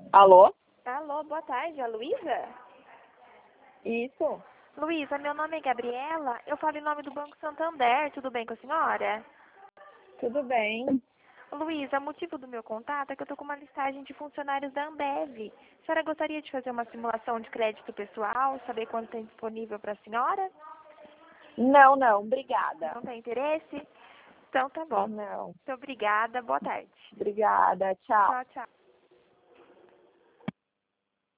Alô? Alô, boa tarde, a Luísa? Isso? Luísa, meu nome é Gabriela, eu falo em nome do Banco Santander, tudo bem com a senhora? Tudo bem? Luísa, o motivo do meu contato é que eu estou com uma listagem de funcionários da Ambev. A senhora gostaria de fazer uma simulação de crédito pessoal, saber quanto tem disponível para a senhora? Não, obrigada. Não tem interesse? Então tá bom. Não, Muito obrigada, boa tarde. obrigada, tchau. Tchau, tchau.